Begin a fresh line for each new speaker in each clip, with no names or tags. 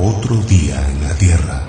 Otro día en la Tierra.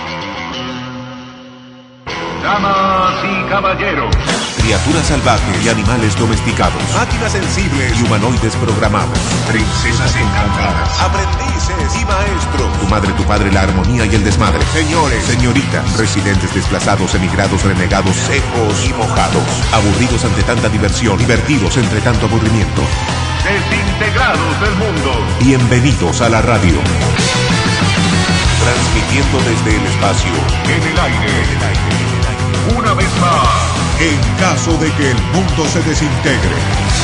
Damas y caballeros,
criaturas salvajes y animales domesticados, máquinas sensibles y humanoides programados,
princesas encantadas,
aprendices y maestros, tu madre, tu padre, la armonía y el desmadre, señores, señoritas, residentes desplazados, emigrados, renegados, secos y mojados, aburridos ante tanta diversión, divertidos entre tanto aburrimiento,
desintegrados del mundo.
Bienvenidos a la radio. Transmitiendo desde el espacio,
En el aire. Una vez más,
en caso de que el mundo se desintegre.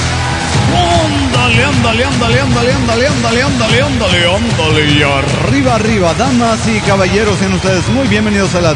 Ándale. Y arriba, damas y caballeros, sean ustedes muy bienvenidos a la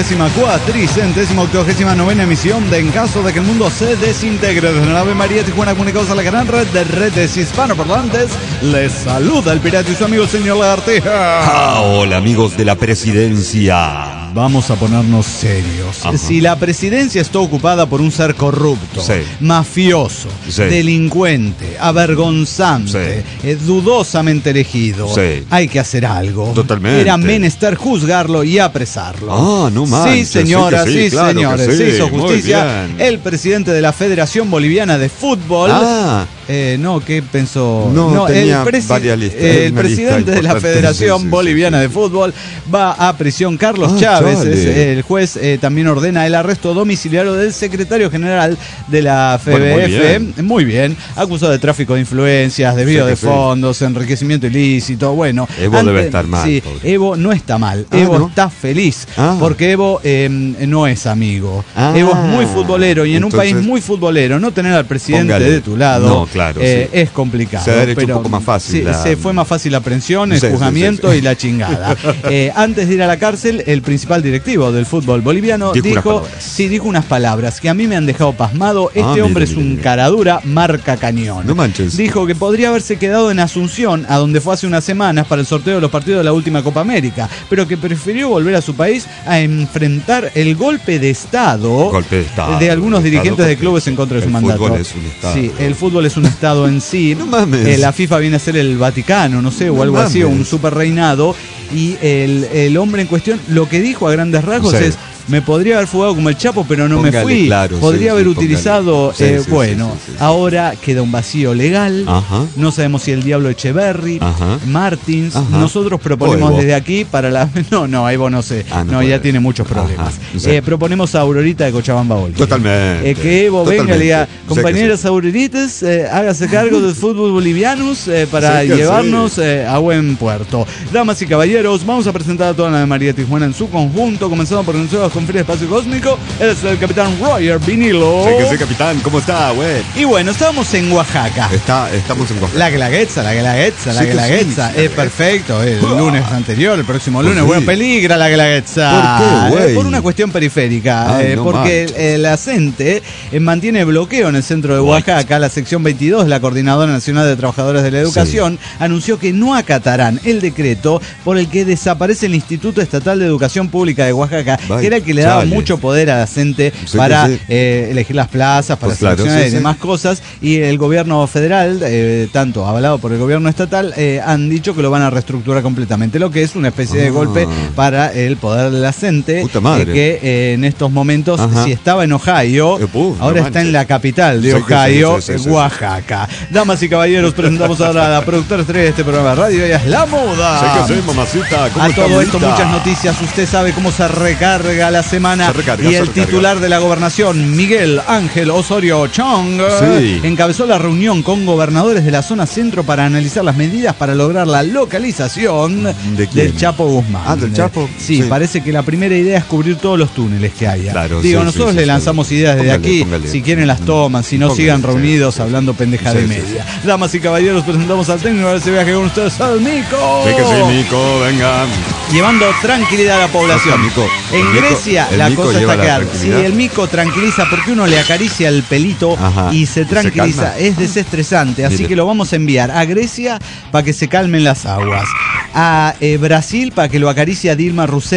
3489ª emisión de En caso de que el mundo se desintegre. Desde la Ave María Tijuana, comunicados a la gran red de redes hispanoparlantes, les saluda el pirata y su amigo señor Lagartija.
Hola amigos de la presidencia.
Vamos a ponernos serios.
Ajá.
Si la presidencia está ocupada por un ser corrupto,
Sí.
mafioso,
Sí.
delincuente, avergonzante, dudosamente elegido,
Sí.
hay que hacer algo.
Totalmente.
Era menester juzgarlo y apresarlo.
Ah, no
Sí,
manches,
señoras,
sí que sí,
sí,
claro que
señores.
sí,
Se hizo
muy
justicia.
bien.
El presidente de la Federación Boliviana de Fútbol.
Ah,
No, ¿qué pensó?
No, tenía
el
varias listas,
el
una
presidente
lista
de la
importante.
Federación
Sí, sí,
Boliviana
sí.
de Fútbol va a prisión. Carlos
Ah,
Chávez,
chale.
es el juez, también ordena el arresto domiciliario del secretario general de la
Bueno,
FBF. Muy bien. Acusado de tráfico de influencias, desvío
Sí,
de
sí.
fondos, enriquecimiento ilícito. Bueno,
Evo debe estar mal,
Sí,
pobre.
Evo no está mal.
Ah,
Evo
¿no?
está feliz.
Ah.
Porque Evo no es amigo.
Ah.
Evo es muy futbolero y en un
Entonces,
país muy futbolero no tener al presidente
póngale.
de tu lado
No, claro, sí.
es complicado.
Se ha hecho un poco más fácil
Sí,
la-
se fue más fácil la aprehensión, el
Sí, sí,
juzgamiento
sí.
y la chingada. Antes de ir a la cárcel, el principal directivo del fútbol boliviano
Dijo unas
dijo unas palabras que a mí me han dejado pasmado. Este
mira,
hombre es
mira,
un
mira.
caradura marca cañón.
No manches.
Dijo que podría haberse quedado en Asunción, a donde fue hace unas semanas para el sorteo de los partidos de la última Copa América, pero que prefirió volver a su país a enfrentar el golpe de Estado,
Golpe de Estado,
de algunos
de
dirigentes
Estado,
de clubes en contra de su
el
mandato.
fútbol es un Estado.
Sí, el fútbol es un Estado en sí.
No mames.
La FIFA viene a ser el Vaticano, no sé, o
No
algo así, o
mames.
un super reinado. Y el hombre en cuestión lo que dijo a grandes rasgos
Sí.
es: me podría haber fugado como el Chapo, pero no me
Póngale
fui.
claro,
podría
sí,
haber
sí,
utilizado,
póngale. Sí, sí,
bueno,
sí, sí, sí.
ahora queda un vacío legal.
Ajá.
No sabemos si el Diablo Echeverry,
Ajá.
Martins.
Ajá.
Nosotros proponemos
O Evo.
desde aquí para la. No, Evo no sé.
Ah, no
no,
puede.
ya tiene muchos problemas.
Ajá, sí.
Proponemos a Aurorita de Cochabamba Bolivia.
Totalmente.
Que Evo venga y le diga:
Totalmente. Sé que
compañeras Auroritas, hágase cargo del fútbol bolivianos para
Sé que
llevarnos a buen puerto. Damas y caballeros, vamos a presentar a toda la María Tijuana en su conjunto, comenzando por nosotros con Feria Espacio Cósmico. Él es el capitán Roger Vinilo.
Sé que sí, capitán. ¿Cómo está, güey?
Y bueno, estábamos en Oaxaca.
Estamos en Oaxaca.
La Guelaguetza.
Sí que
Guelaguetza.
sí.
Es perfecto. El lunes anterior, el próximo lunes.
Sí.
Bueno, peligra la Guelaguetza.
¿Por qué, güey?
Por una cuestión periférica.
Ay, no
porque
manches.
el ACENTE mantiene bloqueo en el centro de Oaxaca. La sección 22 de la Coordinadora Nacional de Trabajadores de la Educación anunció que no acatarán el decreto por el que desaparece el Instituto Estatal de Educación Pública de Oaxaca,
Vaya,
que era el que le daba
chale.
mucho poder a la CENTE
Sí,
para
que sí.
elegir las plazas, para
Pues claro,
seleccionar
sí,
y
sí.
demás cosas. Y el gobierno federal, tanto avalado por el gobierno estatal, han dicho que lo van a reestructurar completamente, lo que es una especie de golpe para el poder de la CENTE,
Puta madre.
que en estos momentos,
Ajá.
si estaba en Ohio,
No
ahora está
manches.
en la capital de
Sí, que sí,
Ohio,
sí, sí, sí.
Oaxaca. Damas y caballeros, presentamos ahora a la productora estrella de este programa de radio, ella es La Moda.
Sé que sí, mamacita. ¿Cómo
A
está,
todo esto,
bonita?
muchas noticias. Usted sabe cómo se recarga la semana.
Se recarga,
y
se
el
recarga.
titular de la gobernación, Miguel Ángel Osorio Chong,
Sí.
encabezó la reunión con gobernadores de la zona centro para analizar las medidas para lograr la localización
¿De quién?
del Chapo Guzmán.
Ah, del Chapo.
Sí,
Sí.
parece que la primera idea es cubrir todos los túneles que haya.
Claro,
Digo,
sí,
nosotros
sí,
le
sí,
lanzamos
sí.
ideas desde
Póngale,
aquí.
póngale.
Si quieren las toman, si no
Póngale,
sigan
sí.
reunidos hablando pendeja de
Sí, sí,
media. Damas y caballeros, presentamos al técnico de ese viaje con ustedes, al Mico.
Sé que sí, Mico, venga.
Llevando tranquilidad a la población.
Mico.
En
El Mico-
Grecia
el
la
Mico
cosa
lleva
está
la
clara. Sí,
tranquilidad.
el Mico tranquiliza porque uno le acaricia el pelito
Ajá.
y se
¿Y se
tranquiliza.
calma?
Es desestresante, así
Mire.
que lo vamos a enviar a Grecia para que se calmen las aguas. A Brasil para que lo acaricie a Dilma Rousseff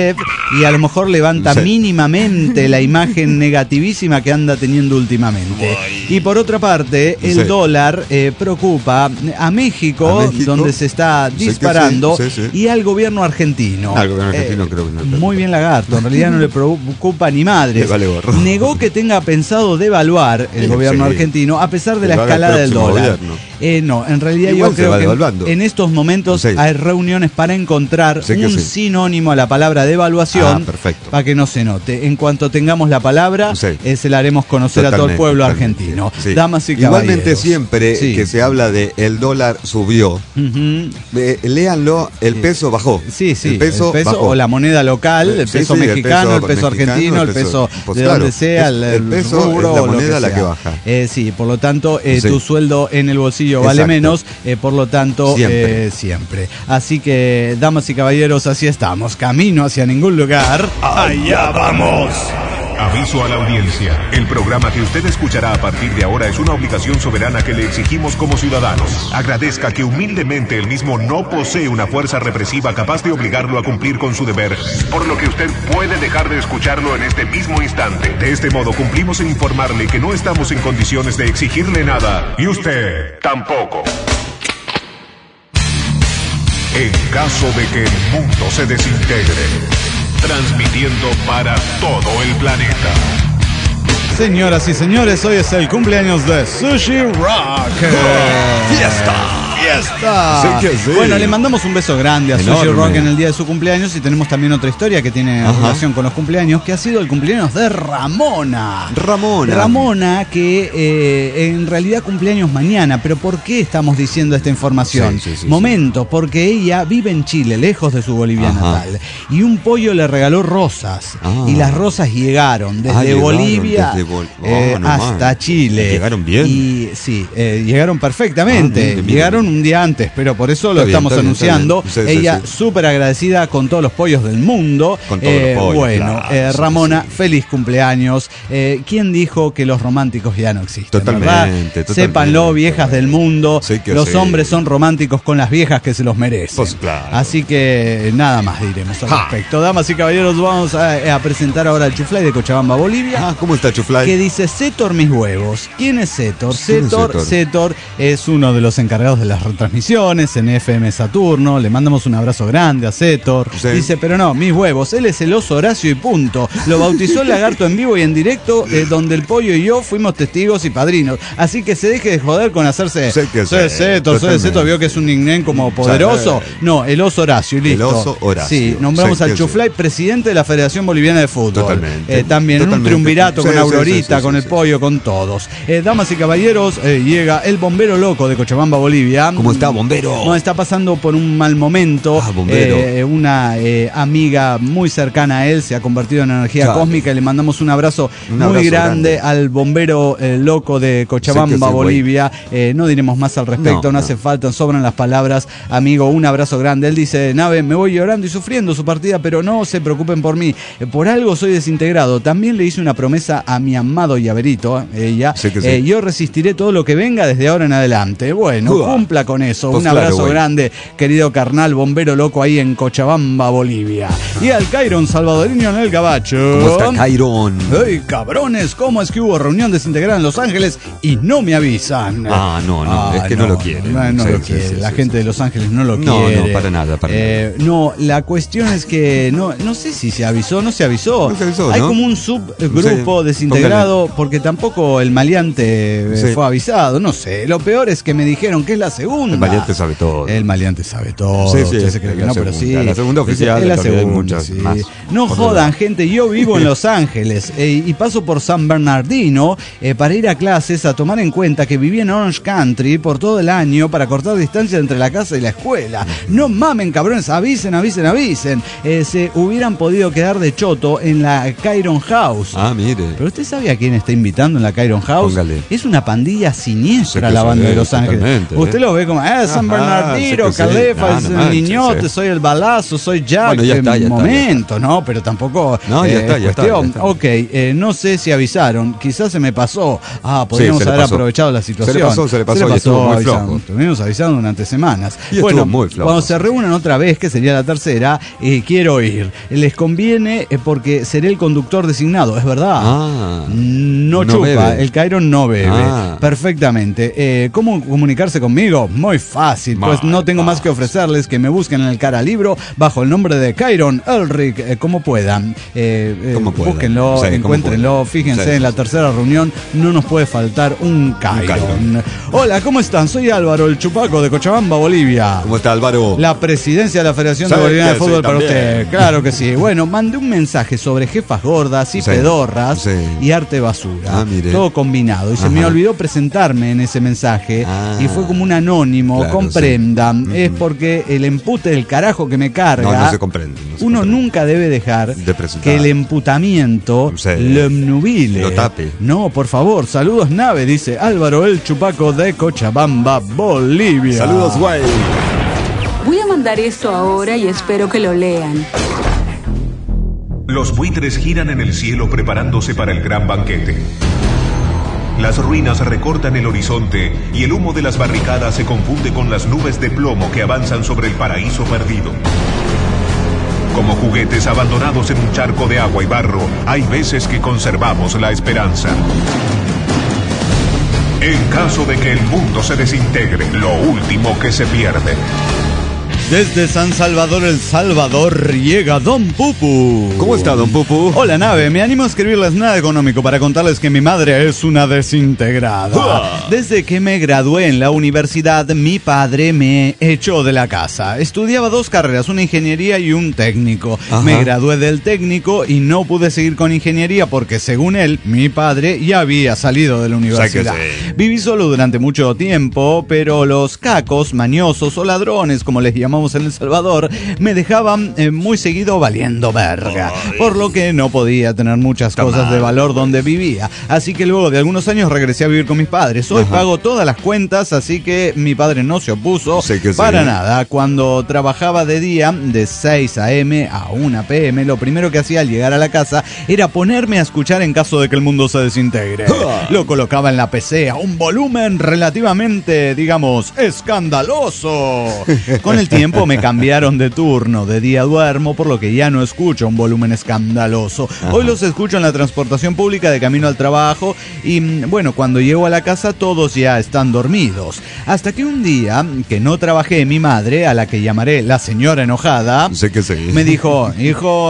y a lo mejor levanta
Sí.
mínimamente la imagen negativísima que anda teniendo últimamente. Y por otra parte, el
Sí.
dólar preocupa a México,
A México.
donde se está
Sí que
disparando,
sí, sí, sí.
y al gobierno argentino.
Al gobierno argentino creo que no le preocupa.
Muy bien, Lagarto, en realidad no le preocupa ni madres.
Le vale gorro.
Negó que tenga pensado devaluar el
Sí.
gobierno argentino a pesar de
Que
la
lo haga el
escalada del
próximo
dólar.
gobierno.
No, en realidad
Igual
yo
se
creo
va
que
devaluando.
en estos momentos
Sí.
hay reuniones para encontrar
Sí que
un
sí.
sinónimo a la palabra devaluación,
perfecto.
para que no se note. En cuanto tengamos la palabra,
Sí.
se la haremos conocer a todo el
Totalmente,
pueblo
totalmente.
argentino.
Sí.
Damas y
Igualmente
caballeros.
siempre
Sí.
que se habla de el dólar subió,
Ujú.
léanlo, el peso bajó.
Sí, sí,
el peso bajó.
o la moneda local, el
Sí,
peso
sí,
mexicano, el peso
mexicano,
argentino, el peso
pues
de
claro,
donde sea,
el peso
rubro
es la
o lo
moneda la
sea.
que baja.
Sí, por lo tanto,
Sí.
tu sueldo en el bolsillo vale
Exacto.
menos, por lo tanto,
Siempre.
siempre. Así que, damas y caballeros, así estamos, camino hacia ningún lugar. ¡Allá vamos!
Aviso a la audiencia. El programa que usted escuchará a partir de ahora es una obligación soberana que le exigimos como ciudadanos. Agradezca que humildemente el mismo no posee una fuerza represiva capaz de obligarlo a cumplir con su deber, por lo que usted puede dejar de escucharlo en este mismo instante. De este modo cumplimos en informarle que no estamos en condiciones de exigirle nada, y usted tampoco. En caso de que el mundo se desintegre, transmitiendo para todo el planeta.
Señoras y señores, hoy es el cumpleaños de Sushi Rock.
¡Fiesta!
¡Fiesta!
Sí que sí.
Bueno, le mandamos un beso grande a Sushi
Enorme.
Rock en el día de su cumpleaños y tenemos también otra historia que tiene
Ajá.
relación con los cumpleaños, que ha sido el cumpleaños de Ramona.
Ramona.
Que en realidad cumpleaños mañana, pero ¿por qué estamos diciendo esta información?
Sí, sí, sí,
Momento, porque ella vive en Chile, lejos de su Bolivia
Ajá.
natal, y un pollo le regaló rosas,
Ah.
y las rosas llegaron desde
Llegaron
Bolivia
desde nomás.
hasta Chile.
¿Llegaron bien?
Y sí, llegaron perfectamente.
Bien.
Llegaron un día antes, pero por eso lo
Está bien,
estamos
está bien,
anunciando.
está bien. Sí,
Ella
sí.
súper agradecida con todos los pollos del mundo.
Con todos los pollos,
Bueno,
claro, sí,
Ramona,
sí.
feliz cumpleaños. ¿Quién dijo que los románticos ya no existen?
Totalmente,
¿verdad?
totalmente.
Sépanlo, viejas del mundo.
Sí que
los
sí.
hombres son románticos con las viejas que se los merecen.
Pues claro.
Así que nada más diremos al respecto. Damas y caballeros, vamos a presentar ahora el Chuflay de Cochabamba, Bolivia.
¿Cómo está Chuflay?
Que dice Sétor mis huevos. ¿Quién es Sétor?
¿Quién es Sétor?
Sétor es uno de los encargados de las retransmisiones en FM Saturno. Le mandamos un abrazo grande a Sétor.
Sí.
Dice, pero no, mis huevos. Él es el oso Horacio y punto. Lo bautizó el lagarto en vivo y en directo, donde el pollo y yo fuimos testigos y padrinos. Así que se deje de joder con hacerse.
Sé que
Soy
sí,
Sétor, soy
totalmente.
Sétor. Vio que es un nickname como poderoso. No, el oso Horacio y listo.
El oso Horacio.
Sí, nombramos
Sé
al
que
Chuflay presidente de la Federación Boliviana de Fútbol.
Totalmente.
También en un
Totalmente.
triunvirato
Sí,
con
sí,
Aurorita,
sí,
con
sí,
el
sí.
pollo, con todos. Damas y caballeros, llega el bombero loco de Cochabamba, Bolivia.
¿Cómo está, bombero?
No, está pasando por un mal momento.
Bombero.
Una amiga muy cercana a él se ha convertido en energía
Claro.
cósmica y le mandamos un abrazo
Un
muy
abrazo
grande
grande.
al bombero loco de Cochabamba,
Sé que sí, güey.
Bolivia. No diremos más al respecto, no,
No.
hace falta, sobran las palabras. Amigo, un abrazo grande. Él dice, Nave, me voy llorando y sufriendo su partida, pero no se preocupen por mí. Por algo soy desintegrado. También le hice una promesa a mi amado Llaverito, ella.
Sí que sí.
Yo resistiré todo lo que venga desde ahora en adelante. Bueno,
Uah.
cumpla con eso.
Pues
Un
claro,
abrazo
güey.
grande, querido carnal, bombero loco ahí en Cochabamba, Bolivia. Y al Cairon salvadoreño en el Gabacho.
¿Cómo está Cairon?
¡Ey, cabrones! ¿Cómo es que hubo reunión desintegrada en Los Ángeles y no me avisan?
No, es que no lo quieren.
No
Sí,
lo
sí,
quiere.
sí,
La
sí,
gente
sí.
de Los Ángeles no lo
No,
quiere.
no, para nada, para nada.
No, la cuestión es que no sé si se avisó, no se avisó.
No se avisó,
Hay
¿no?
como un subgrupo
Sí,
desintegrado porque tampoco el maleante
Sí.
fue avisado. No sé. Lo peor es que me dijeron que es la segunda.
El maleante sabe todo.
El maleante sabe todo.
Sí, sí,
Usted se cree
es
que
la
no, pero
segunda.
sí.
La segunda oficial,
Es la
todavía hay
segunda,
muchas
sí.
más.
No
Por
jodan,
verdad.
gente. Yo vivo en Los Ángeles y paso por San Bernardino para ir a clases, a tomar en cuenta que viví en Orange Country por todo el año para cortar distancia entre la casa y la escuela. No mamen, cabrones, avisen. Se hubieran podido quedar de choto en la Cairon House.
Mire.
Pero usted sabe a quién está invitando en la Cairon House.
Póngale.
Es una pandilla
Sí
siniestra
que
la
sí,
banda de Los Ángeles.
totalmente,
Usted lo ve como, San Bernardino, Calefa, el niñote, soy el balazo, soy Jack.
Bueno, ya está,
momento, ¿no? Pero tampoco.
No, ya está.
Ok, no sé si avisaron, quizás se me pasó. Podríamos haber aprovechado la situación.
Se le pasó y estuvo muy flojo.
Estuvimos avisando durante semanas.
Y bueno, muy flojo.
Cuando se reúnan otra vez, que sería la tercera, quiero ir. Les conviene porque seré el conductor designado, es verdad. No chupa, bebe. El Cairon no bebe. Perfectamente. ¿Cómo comunicarse conmigo? Muy fácil, pues no tengo más que ofrecerles que me busquen en el Caralibro bajo el nombre de Cairon Elric, como puedan. Búsquenlo, encuéntrenlo, fíjense, en la tercera reunión no nos puede faltar un Cairon. Hola, ¿cómo están? Soy Álvaro, el chupaco de Cochabamba, Bolivia.
¿Cómo está, Álvaro?
La presidencia de la Federación de Boliviana de Fútbol para usted. Claro que sí. Bueno, mandé un mensaje sobre jefas gordas y pedorras y arte basura. Todo combinado. Y se me olvidó presentarme en ese mensaje. Y fue como un anónimo, comprendan. Es porque el empute del carajo que me carga.
No se comprende.
Uno nunca debe dejar que el emputamiento lo obnubile.
Lo tape.
No, por favor, saludos nave, dice Álvaro el Chupaco de Cochabamba, Bolivia.
Saludos, güey.
Voy a mandar esto ahora y espero que lo lean.
Los buitres giran en el cielo preparándose para el gran banquete. Las ruinas recortan el horizonte y el humo de las barricadas se confunde con las nubes de plomo que avanzan sobre el paraíso perdido. Como juguetes abandonados en un charco de agua y barro, hay veces que conservamos la esperanza. En caso de que el mundo se desintegre, lo último que se pierde.
Desde San Salvador, El Salvador, llega Don Pupu.
¿Cómo está, Don Pupu?
Hola, nave. Me animo a escribirles nada económico para contarles que mi madre es una desintegrada. Desde que me gradué en la universidad, mi padre me echó de la casa. Estudiaba 2 carreras, una ingeniería y un técnico. Me gradué del técnico y no pude seguir con ingeniería porque, según él, mi padre ya había salido de la universidad. Viví solo durante mucho tiempo, pero los cacos, mañosos o ladrones, como les llamamos en El Salvador, me dejaban muy seguido valiendo verga, por lo que no podía tener muchas cosas de valor donde vivía. Así que luego de algunos años regresé a vivir con mis padres. Hoy pago todas las cuentas, así que mi padre no se opuso para nada. Cuando trabajaba de día, de 6 a.m. a 1 p.m., lo primero que hacía al llegar a la casa era ponerme a escuchar En caso de que el mundo se desintegre. Lo colocaba en la PC a un volumen relativamente, digamos, escandaloso. Con el tiempo me cambiaron de turno, de día duermo, por lo que ya no escucho un volumen escandaloso. Hoy los escucho en la transportación pública de camino al trabajo y, bueno, cuando llego a la casa todos ya están dormidos. Hasta que un día, que no trabajé, mi madre, a la que llamaré la señora enojada, me dijo, hijo,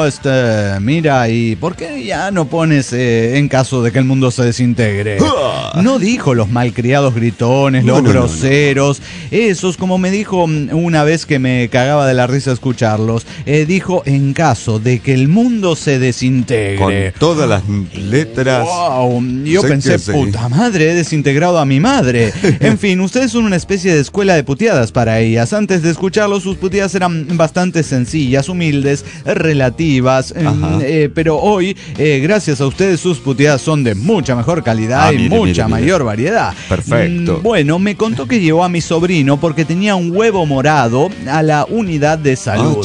mira, ¿y por qué ya no pones En caso de que el mundo se desintegre? No dijo los malcriados gritones, los groseros, esos, como me dijo una vez que me cagaba de la risa escucharlos, dijo En caso de que el mundo se desintegre.
Con todas las letras.
Wow, yo pensé, puta madre, he desintegrado a mi madre. En fin, ustedes son una especie de escuela de puteadas para ellas. Antes de escucharlos, sus puteadas eran bastante sencillas, humildes, relativas, pero hoy, gracias a ustedes, sus puteadas son de mucha mejor calidad y mucha mayor variedad.
Perfecto.
Bueno, me contó que llevó a mi sobrino porque tenía un huevo morado a la unidad de salud.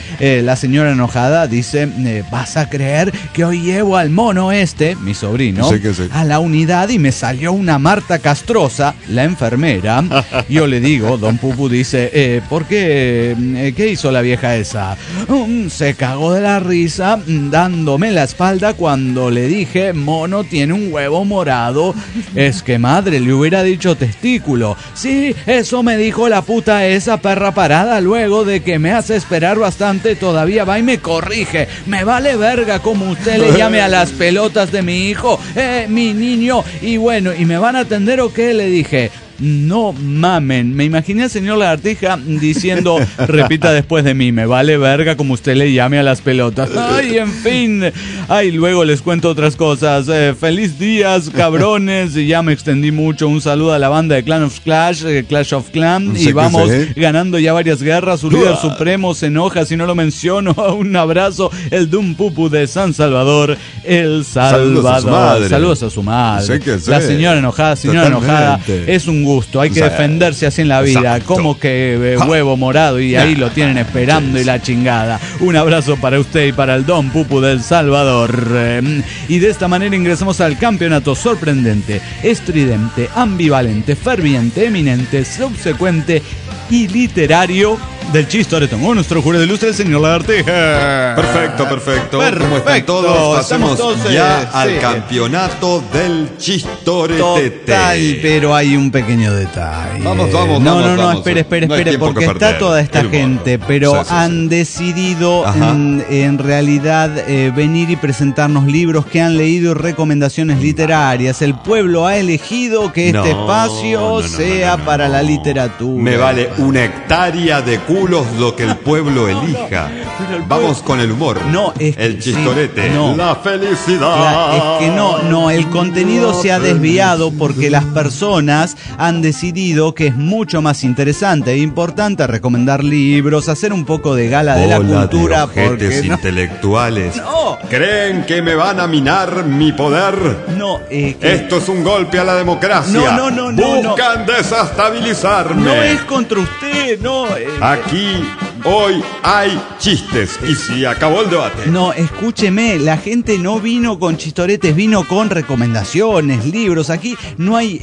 La señora enojada dice, ¿vas a creer que hoy llevo al mono mi sobrino, a la unidad y me salió una Marta Castrosa, la enfermera? Yo le digo, Don Pupu dice, ¿por qué? ¿Qué hizo la vieja esa? Se cagó de la risa dándome la espalda cuando le dije, mono tiene un huevo morado. Es que madre, le hubiera dicho testículo. Sí, eso me dijo la puta esa perra parada luego de que me hace esperar bastante, todavía va y me corrige. Me vale verga como usted le llame a las pelotas de mi hijo, mi niño. Y bueno, ¿y me van a atender o qué? Le dije. No mamen, me imaginé al señor Lagartija diciendo, repita después de mí, me vale verga como usted le llame a las pelotas. Ay, en fin. Ay, luego les cuento otras cosas. Feliz días, cabrones. Y ya me extendí mucho. Un saludo a la banda de Clan of Clash, Clash of Clans. Y vamos ganando ya varias guerras. Su líder supremo se enoja si no lo menciono. Un abrazo, el Don Pupu de San Salvador, El Salvador. Saludos a su madre. La señora enojada, es un gusto, hay que
Sí.
defenderse así en la vida,
Exacto.
como que huevo morado y ahí lo tienen esperando y la chingada. Un abrazo para usted y para el Don Pupu del Salvador. Y de esta manera ingresamos al campeonato sorprendente, estridente, ambivalente, ferviente, eminente, subsecuente y literario del Chistoretón. Con nuestro jurado ilustre, el señor Lagartija.
Perfecto. ¿Cómo están
Perfecto,
todos?
estamos
Pasemos
todos,
ya
sí.
al campeonato del Chistoretete.
Total, pero hay un pequeño detalle.
Vamos,
No,
vamos.
espere,
No hay tiempo
porque
que
está
perder.
toda esta
El humor.
gente, pero
Sí.
han decidido
Ajá.
en realidad venir y presentarnos libros que han leído y recomendaciones literarias. El pueblo ha elegido que este
No,
espacio
no,
sea
no.
para la literatura.
Me vale una hectárea de culos lo que el pueblo elija.
Pero el
Vamos con el humor.
No, es que
el chistorete.
sí, no.
La felicidad.
Es que no, el contenido se ha desviado porque las personas han decidido que es mucho más interesante e importante recomendar libros, hacer un poco de gala de la cultura,
de ojetes
porque
intelectuales.
No.
¿Creen que me van a minar mi poder?
que
Esto es un golpe a la democracia.
No.
Buscan desestabilizarme.
no es contra usted, no.
Aquí, hoy, hay chistes. Y si acabó el debate.
No, escúcheme, la gente no vino con chistoretes, vino con recomendaciones, libros. Aquí no hay...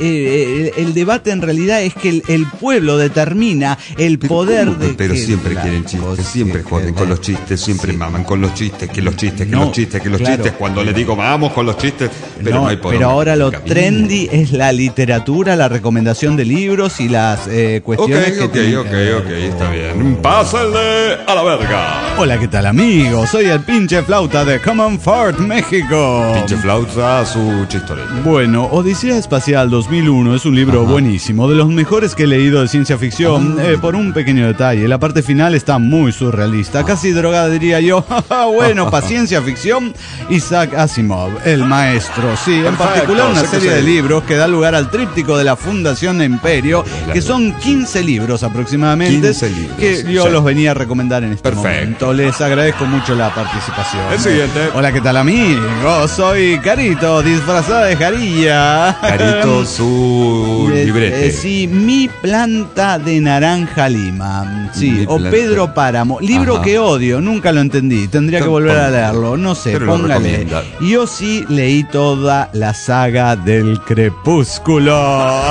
el debate en realidad es que el pueblo determina el poder de...
Pero
que
siempre
la
quieren
cosa-
chistes, siempre joden con los chistes, siempre
Sí.
maman con los chistes, que los chistes, que
No,
los chistes, que los
claro.
chistes. Cuando le digo vamos con los chistes, pero no hay por
pero
dónde.
ahora lo
Camino.
trendy es la literatura, la recomendación de libros y las cuestiones que tienen que ver
Ok, está bien. Pásenle a la verga.
Hola, ¿qué tal, amigos? Soy el pinche flauta de Common Fort, México.
Pinche flauta, su chistorete.
Bueno, Odisea Espacial 2001 es un libro buenísimo, de los mejores que he leído de ciencia ficción, por un pequeño detalle. La parte final está muy surrealista, casi drogada diría yo. Bueno, para ciencia ficción, Isaac Asimov, el maestro. Sí, en
Perfecto,
particular una
sé que
serie
sé.
de libros que da lugar al tríptico de la Fundación Imperio, que son 15 libros aproximadamente,
15 libros,
que yo
sí.
los venía a recomendar en este
Perfecto.
momento. Les agradezco mucho la participación.
El siguiente.
Hola, ¿qué tal, amigos? Soy Carito, disfrazada de Jarilla.
Carito, su librete.
Sí, Mi planta de naranja lima. Sí,
Mi
o
planta.
Pedro Páramo. Libro
Ajá.
que odio, nunca lo entendí. Tendría que volver a leerlo. No sé,
Pero lo
póngale.
recomienda.
Yo sí leí toda la saga del Crepúsculo.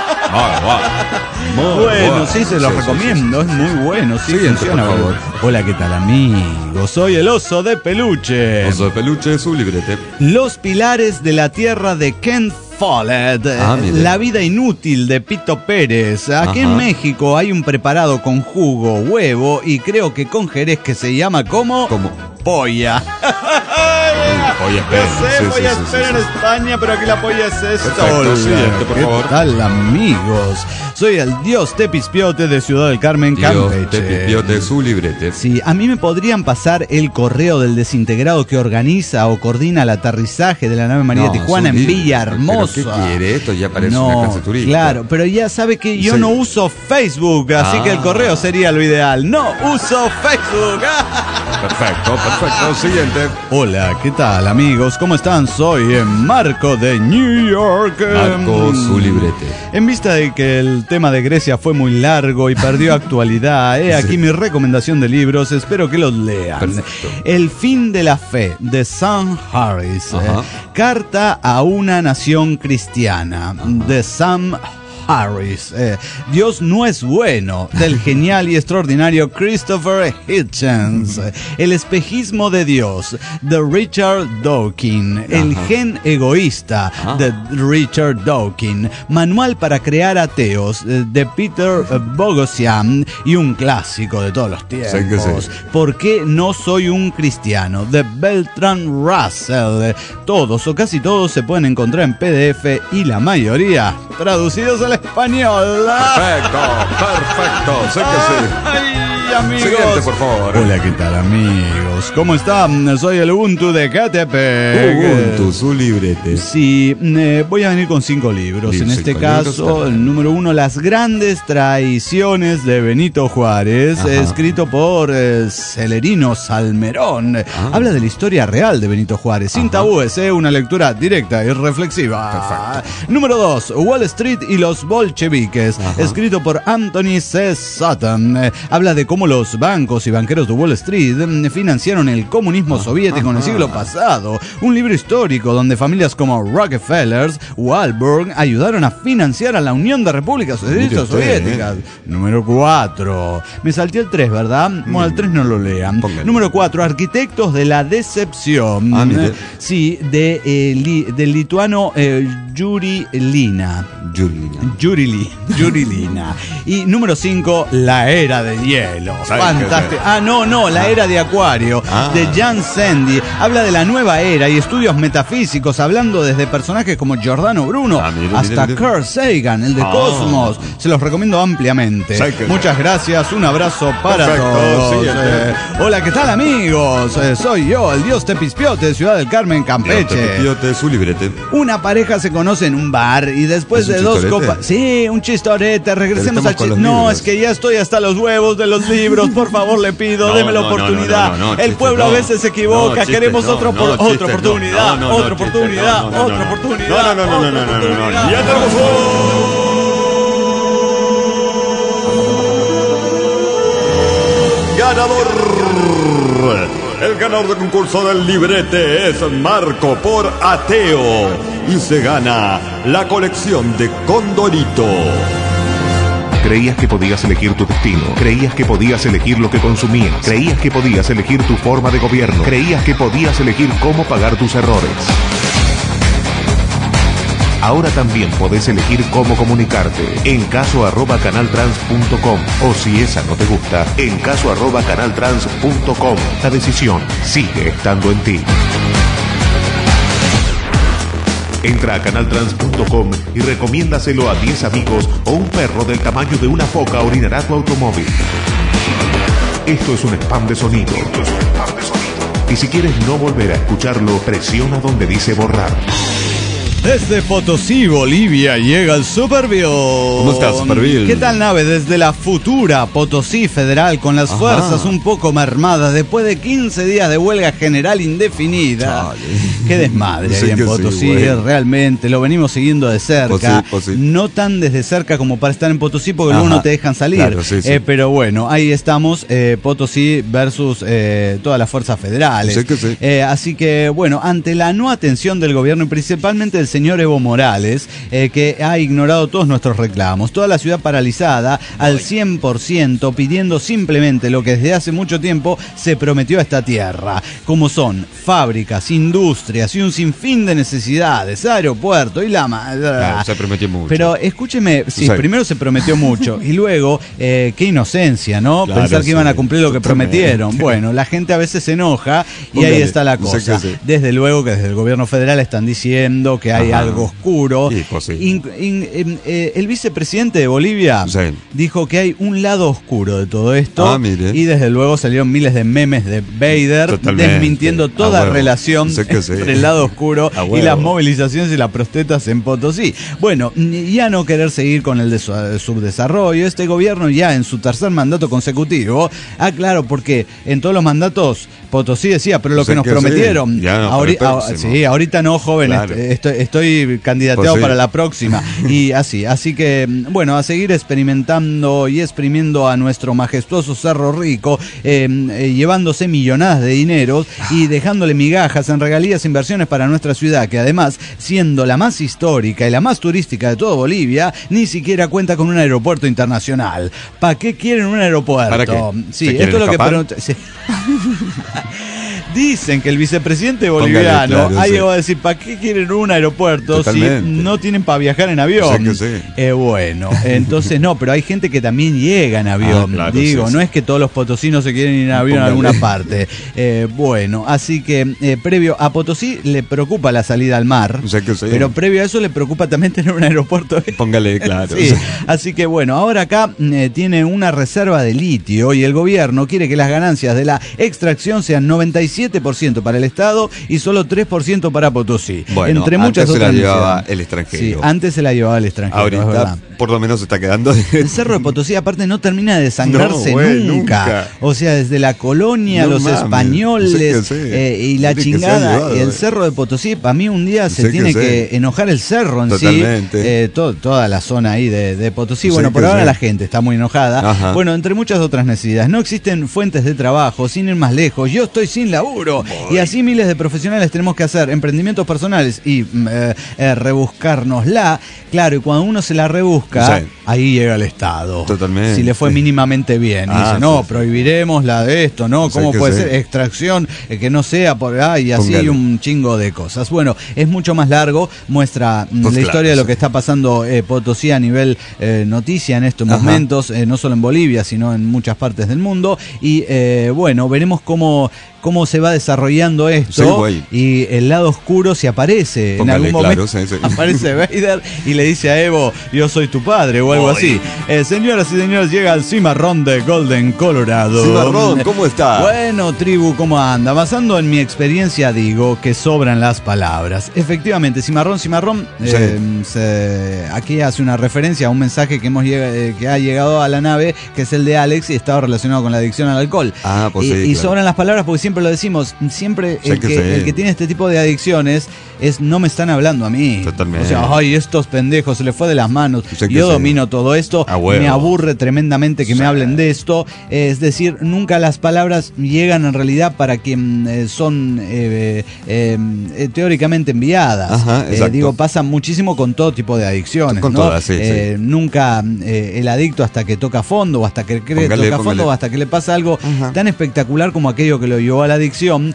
Bueno, sí, se lo recomiendo, es muy bueno, sí,
Siguiente,
funciona.
por favor.
Hola, ¿qué tal, amigos? Soy el oso de peluche.
Oso de peluche, su librete.
Los pilares de la tierra de Ken Follett.
Mire.
La vida inútil de Pito Pérez. Aquí en
Ajá.
México hay un preparado con jugo, huevo y creo que con jerez que se llama como
¿Cómo?
polla.
Polla
Yo sé,
sí,
polla
sí,
espera
sí,
en
sí.
España, pero aquí la polla es esto.
Perfecto, siguiente, por
¿Qué
favor.
tal, amigos? Soy el dios Tepispiote de Ciudad del Carmen,
Dios
Campeche.
te pipiote, su librete.
Sí, a mí me podrían pasar el correo del desintegrado que organiza o coordina el aterrizaje de la nave María
No,
Tijuana
su
en
libro.
Villahermosa.
¿Pero qué quiere? Esto ya parece
No,
una casa turista.
claro, pero ya sabe que yo
Sí.
no uso Facebook, así que el correo sería lo ideal. No uso Facebook.
Perfecto. Siguiente.
Hola, ¿qué tal, amigos? ¿Cómo están? Soy Marco de New York.
Marco, su librete.
En vista de que el tema de Grecia fue muy largo y perdió actualidad, he aquí mi recomendación de libros, espero que los lean.
Perfecto.
El fin de la fe, de Sam Harris.
Ajá.
Carta a una nación cristiana, de Sam Harris. Dios no es bueno, del genial y extraordinario Christopher Hitchens. El espejismo de Dios, de Richard Dawkins. El gen egoísta, de Richard Dawkins. Manual para crear ateos, de Peter Boghossian. Y un clásico de todos los tiempos.
Sí que sí.
¿Por qué no soy un cristiano? De Bertrand Russell. Todos o casi todos se pueden encontrar en PDF y la mayoría traducidos al español.
Perfecto. Sé que sí.
Ay, amigos.
Siguiente, por favor.
Hola, ¿qué tal, amigos? ¿Cómo están? Soy el Ubuntu de Catepec.
Ubuntu, su librete.
Sí, voy a venir con 5 libros. En este caso, el número 1, Las grandes traiciones de Benito Juárez, escrito por Celerino Salmerón. Habla de la historia real de Benito Juárez, sin tabúes, una lectura directa y reflexiva.
Perfecto.
Número 2, Wall Street y los bolcheviques, escrito por Anthony C. Sutton. Habla de cómo los bancos y banqueros de Wall Street financiaron el comunismo soviético en el siglo pasado. Un libro histórico donde familias como Rockefellers, Warburg ayudaron a financiar a la Unión de Repúblicas Socialistas Soviéticas. Número 4. Me salté el 3, ¿verdad? Bueno, el 3 no lo lean.
Póngale.
Número 4. Arquitectos de la Decepción. Sí, del lituano Yuri Lina. Yuri Lina. Y número 5, La Era de Hielo. Fantástico. La Era de Acuario, de Jan Sandy. Habla de la nueva era y estudios metafísicos, hablando desde personajes como Giordano Bruno hasta Carl Sagan, el de Cosmos. Se los recomiendo ampliamente. Muchas gracias, un abrazo para todos. Hola, ¿qué tal, amigos? Soy yo, el dios Tepispiote de Ciudad del Carmen, Campeche.
Tepispiote, su librete.
Una pareja se conoce en un bar y después de 2 copas... Sí, un chistorete. Regresemos al chiste. No, es que ya estoy hasta los huevos de los libros. Por favor, le pido, deme la oportunidad. El pueblo a veces se equivoca. Queremos otra oportunidad. Otra oportunidad.
Ya tenemos ganador. El ganador del concurso del librete es Marco por Ateo y se gana la colección de Condorito.
Creías que podías elegir tu destino. Creías que podías elegir lo que consumías. Creías que podías elegir tu forma de gobierno. Creías que podías elegir cómo pagar tus errores. Ahora también podés elegir cómo comunicarte. En caso@canaltrans.com. O si esa no te gusta, en caso@canaltrans.com. La decisión sigue estando en ti. Entra a canaltrans.com y recomiéndaselo a 10 amigos o un perro del tamaño de una foca orinará tu automóvil. Esto es un spam de sonido. Y si quieres no volver a escucharlo, presiona donde dice borrar.
Desde Potosí, Bolivia, llega el Superbill.
¿Cómo estás, Superbill?
¿Qué tal, nave? Desde la futura Potosí Federal, con las fuerzas un poco mermadas, después de 15 días de huelga general indefinida. Qué desmadre ahí en Potosí, realmente. Lo venimos siguiendo de cerca. No tan desde cerca como para estar en Potosí, porque luego no te dejan salir. Claro, pero bueno, ahí estamos, Potosí versus todas las fuerzas federales. Así que, bueno, ante la no atención del gobierno y principalmente del señor Evo Morales, que ha ignorado todos nuestros reclamos, toda la ciudad paralizada al 100%, pidiendo simplemente lo que desde hace mucho tiempo se prometió a esta tierra, como son fábricas, industrias y un sinfín de necesidades, aeropuerto y
se prometió mucho.
Pero escúcheme, primero se prometió mucho y luego, qué inocencia, ¿no?
Claro,
pensar que iban a cumplir lo que prometieron. Bueno, la gente a veces se enoja y ahí está la cosa. Desde luego que desde el gobierno federal están diciendo que hay algo oscuro. El vicepresidente de Bolivia dijo que hay un lado oscuro de todo esto. Y desde luego salieron miles de memes de Vader desmintiendo toda relación entre el lado oscuro y las movilizaciones y las protestas en Potosí. Bueno, ya no querer seguir con el subdesarrollo, este gobierno ya en su tercer mandato consecutivo, claro, porque en todos los mandatos Potosí decía, pero lo que nos prometieron, ahorita no, joven, estoy candidateado para la próxima. Y así que, bueno, a seguir experimentando y exprimiendo a nuestro majestuoso Cerro Rico, llevándose millonadas de dineros y dejándole migajas en regalías e inversiones para nuestra ciudad, que además, siendo la más histórica y la más turística de todo Bolivia, ni siquiera cuenta con un aeropuerto internacional. ¿Para qué quieren un aeropuerto?
¿Para qué?
Sí, esto es lo que pregunto. Dicen que el vicepresidente boliviano
claro,
ha
sí.
llegado a decir, ¿para qué quieren un aeropuerto
Totalmente.
si no tienen para viajar en avión?
O sea que sí.
Bueno, entonces no, pero hay gente que también llega en avión.
Claro,
Digo,
sí,
no
sí.
es que todos los potosinos se quieren ir en avión a alguna parte. Bueno, así que previo a Potosí le preocupa la salida al mar,
O sea que sí.
pero previo a eso le preocupa también tener un aeropuerto.
Póngale, claro.
Sí, así que bueno, ahora acá tiene una reserva de litio y el gobierno quiere que las ganancias de la extracción sean 97% para el Estado y solo 3% para Potosí.
Bueno,
entre muchas
antes se la
otras
llevaba
necesidades.
el extranjero.
Sí, antes se la llevaba el extranjero, es
Ahorita,
verdad.
por lo menos, se está quedando.
El Cerro de Potosí aparte no termina de desangrarse
No, güey,
nunca.
nunca.
O sea, desde la colonia,
No
los
mames.
españoles
Sí que sí.
y la
Tiene que ser
chingada.
ayudado,
El Cerro de Potosí, para mí un día se
Sí
tiene
que
que
sí.
enojar el cerro en
Totalmente.
sí. Toda la zona ahí de Potosí.
Sí
Bueno, por
que
ahora
sí.
la gente está muy enojada.
Ajá.
Bueno, entre muchas otras necesidades. No existen fuentes de trabajo, sin ir más lejos. Yo estoy sin laburo. Y así miles de profesionales tenemos que hacer emprendimientos personales y rebuscárnosla. Claro, y cuando uno se la rebusca,
Sí.
ahí llega el Estado.
Totalmente.
Si le fue mínimamente bien. Y
Ah,
dice, no,
sí, sí.
prohibiremos la de esto, ¿no?
O sea
¿Cómo
que
puede
sí.
ser? Extracción, que no sea por y así
Póngale.
un chingo de cosas. Bueno, es mucho más largo, muestra
Pues
la
claro,
historia de lo
sí.
que está pasando Potosí a nivel noticia en estos
Ajá.
momentos, no solo en Bolivia, sino en muchas partes del mundo. Y bueno, veremos cómo se va desarrollando esto.
Sí, güey.
Y el lado oscuro se aparece.
Póngale,
en algún
claro,
momento
sí, sí.
aparece Vader y le dice a Evo, yo soy tu padre o algo así. Señoras y señores, llega el cimarrón de Golden, Colorado.
Cimarrón, ¿cómo está?
Bueno, tribu, ¿cómo anda? Basando en mi experiencia digo que sobran las palabras. Efectivamente, cimarrón,
Sí.
aquí hace una referencia a un mensaje que ha llegado a la nave, que es el de Alex y estaba relacionado con la adicción al alcohol.
Ah, pues
y,
sí,
y
claro.
sobran las palabras porque siempre lo decimos, siempre
Sí
el
que
que,
sí.
el que tiene este tipo de adicciones es no me están hablando a mí.
Totalmente.
O sea, ay, estos pendejos, se les fue de las manos.
Sí que
Yo
sí.
domino todo esto,
A huevo.
me aburre tremendamente que
Sí.
me hablen de esto. Es decir, nunca las palabras llegan en realidad para quien son teóricamente enviadas.
Ajá, exacto.
Digo, pasa muchísimo con todo tipo de adicciones.
Con
¿no?
todas, sí, sí.
Nunca el adicto hasta que toca fondo, o hasta que cree que
Póngale,
toca fondo,
póngale.
o hasta que le pasa algo
Ajá.
tan espectacular como aquello que lo llevó a la adicción,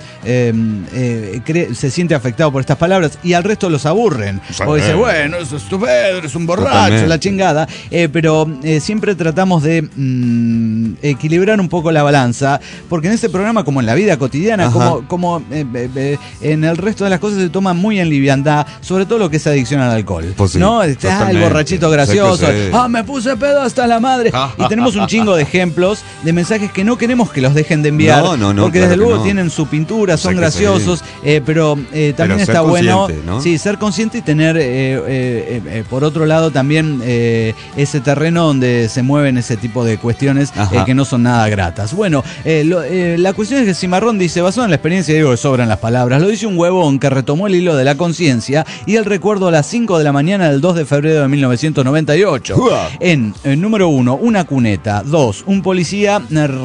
se siente afectado por estas palabras y al resto los aburren.
Sí.
O dice, bueno, eso es tu Pedro, es un borracho,
Totalmente.
la chingada. Pero siempre tratamos de equilibrar un poco la balanza, porque en este programa, como en la vida cotidiana,
Ajá.
como en el resto de las cosas se toma muy en liviandad, sobre todo lo que es adicción al alcohol.
Pues sí,
¿No? El
totalmente.
borrachito
Sé que
gracioso.
sí.
Me puse pedo hasta la madre. Y tenemos un chingo de ejemplos de mensajes que no queremos que los dejen de enviar.
No,
porque
claro
desde
que
luego
no.
tienen su pintura, son
Sé que
graciosos, pero también
ser
está bueno
consciente, ¿no?
sí, ser consciente y tener por otro lado también ese terreno donde se mueven ese tipo de cuestiones
Ajá.
que no son nada gratas. Bueno, la cuestión es que Cimarrón dice, basado en la experiencia, digo que sobran las palabras, lo dice un huevón que retomó el hilo de la conciencia y el recuerdo a las 5 de la mañana del 2 de febrero de 1998.
¡Uah!
En número 1, una cuneta. 2, un policía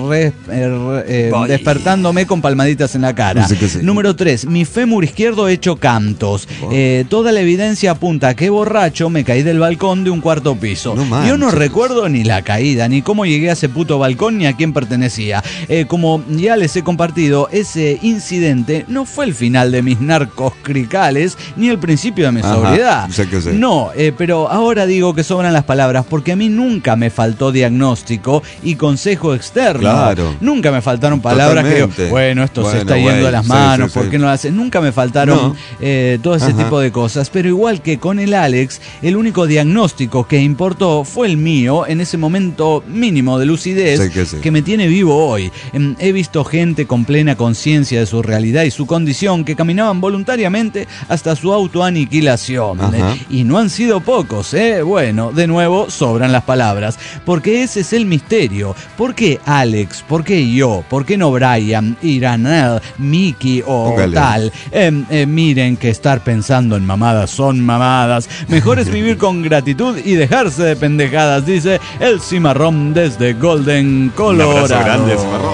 despertándome con palmaditas en la cara.
Sí que sí.
Número 3, mi fémur izquierdo hecho cantos. Toda la evidencia apunta a que borracho me caí del balcón de un cuarto piso.
No manches.
Yo no recuerdo ni la caída, ni cómo llegué a ese puto balcón, ni a quién pertenecía. Como ya les he compartido, ese incidente no fue el final de mis narcos cricales, ni el principio de mi
Ajá,
sobriedad.
sé que sí.
No, pero ahora digo que sobran las palabras, porque a mí nunca me faltó diagnóstico y consejo externo.
Claro.
Nunca me faltaron palabras que
Totalmente.
digo, bueno, esto se
Bueno,
está yendo
güey,
de las
sí,
manos,
sí,
¿por
sí.
qué no lo hacen? Nunca me faltaron
No.
todo ese
Ajá.
tipo de cosas, pero igual que con el Alex, el único diagnóstico que importó fue el mío en ese momento mínimo de lucidez
Sí que sí.
que me tiene vivo hoy. He visto gente con plena conciencia de su realidad y su condición que caminaban voluntariamente hasta su autoaniquilación.
Ajá.
Y no han sido pocos, ¿eh? Bueno, de nuevo sobran las palabras, porque ese es el misterio. ¿Por qué Alex? ¿Por qué yo? ¿Por qué no Brian, Iranel, Mickey o
Póngale.
tal? Miren que estar pensando en mamadas son mamadas. Mejor es vivir con gratitud y dejarse de pendejadas, dice el Cimarrón desde Golden,
Un
Colorado.
abrazo grande, Cimarrón.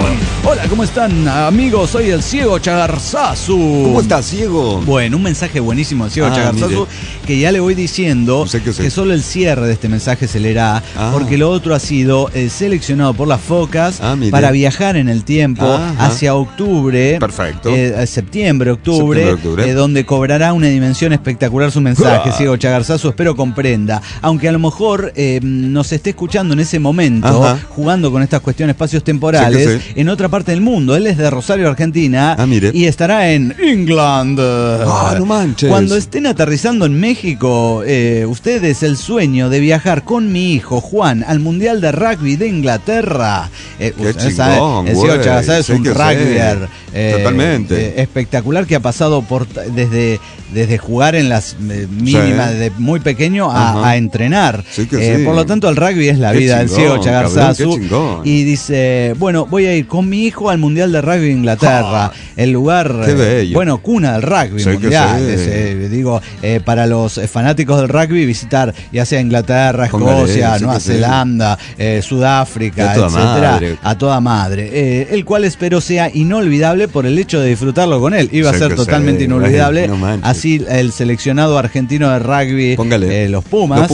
Hola, ¿cómo están, amigos? Soy el Ciego Chagarzazu.
¿Cómo estás, Ciego?
Bueno, un mensaje buenísimo del Ciego Chagarzazu, que ya le voy diciendo que solo el cierre de este mensaje se leerá, porque lo otro ha sido seleccionado por las focas para viajar en el tiempo hacia octubre.
Perfecto.
Septiembre, octubre. Donde cobrará una dimensión espectacular su mensaje, Ciego Chagarzazu. Espero comprenda. Aunque a lo mejor nos esté escuchando en ese momento, jugando con estas cuestiones espacios temporales, en otra parte del mundo. Él es de Rosario, Argentina, y estará en England.
No manches.
Cuando estén aterrizando en México, ustedes el sueño de viajar con mi hijo Juan al Mundial de Rugby de Inglaterra.
Qué chingón,
el Ciego Chagarzazu es un rugbyer
totalmente
espectacular, que ha pasado por desde jugar en las mínimas de muy pequeño a entrenar. Por lo tanto, el rugby es la vida del Ciego Chagarzazu. Y dice, bueno, voy a ir con mi hijo al Mundial de Rugby de Inglaterra, el lugar, bueno, cuna del rugby mundial. Digo, para los fanáticos del rugby, visitar ya sea Inglaterra, Escocia, Nueva Zelanda, Sudáfrica, etcétera, a toda madre. El cual espero sea inolvidable por el hecho de disfrutarlo con él. Iba a ser totalmente inolvidable. Así el seleccionado argentino de rugby, los Pumas,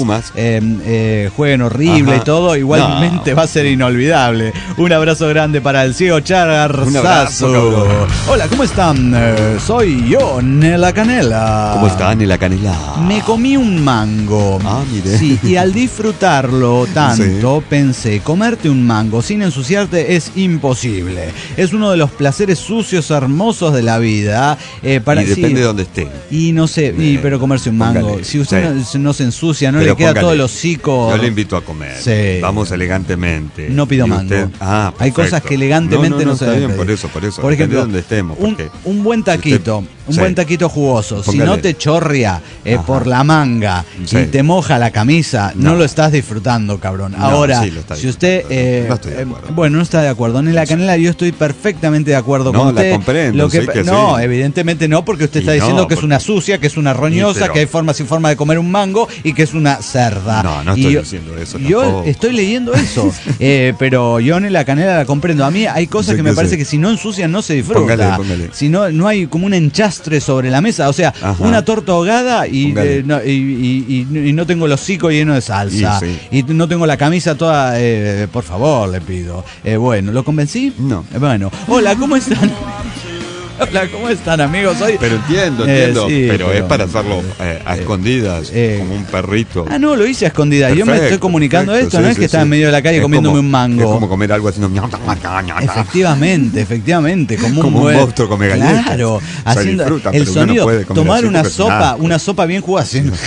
jueguen horrible y todo, igualmente va a ser inolvidable. Un abrazo grande para el Ciego Chagarzazu. Hola, ¿cómo están? Soy yo, Nela Canela.
¿Cómo está, Nela Canela?
Me comí un mango.
Mire.
Sí, y al disfrutarlo tanto, pensé, comerte un mango sin ensuciarte es imposible. Es uno de los placeres sucios hermosos de la vida.
Depende de dónde esté.
Y no sé, pero comerse un mango. Si usted no se ensucia, no le queda todo el hocico.
Yo le invito a comer. Vamos elegantemente.
No pido mango. Hay cosas que elegantemente no se deben pedir.
Por eso.
Por ejemplo,
donde estemos,
un buen taquito. Un buen taquito jugoso. Si no te chorrea por la manga y te moja la camisa, no lo estás disfrutando, cabrón. Ahora, si usted no está de acuerdo en la canela, yo estoy perfectamente de acuerdo con usted.
No la comprendo.
No, evidentemente no, porque usted está diciendo que es una sucia, que es una roñosa, que hay formas y formas de comer un mango y que es una cerda.
No estoy diciendo eso.
Yo estoy leyendo eso, pero yo en la canela la comprendo. A mí hay cosas que me parece que si no ensucian no se disfruta. Póngale. Si no hay como un enchastre sobre la mesa, o sea, una torta ahogada y no tengo el hocico lleno de salsa y no tengo la camisa toda, por favor, le pido. Bueno, ¿lo convencí?
No.
Bueno, hola, ¿cómo están? Hola, ¿cómo están, amigos?
Pero entiendo, pero es para hacerlo a escondidas, como un perrito.
No, lo hice a escondidas. Yo me estoy comunicando esto, no es que estaba en medio de la calle comiéndome un mango.
Es como comer algo haciendo...
Efectivamente, como
un monstruo come galletas.
Claro, haciendo el sonido, tomar una sopa bien jugada.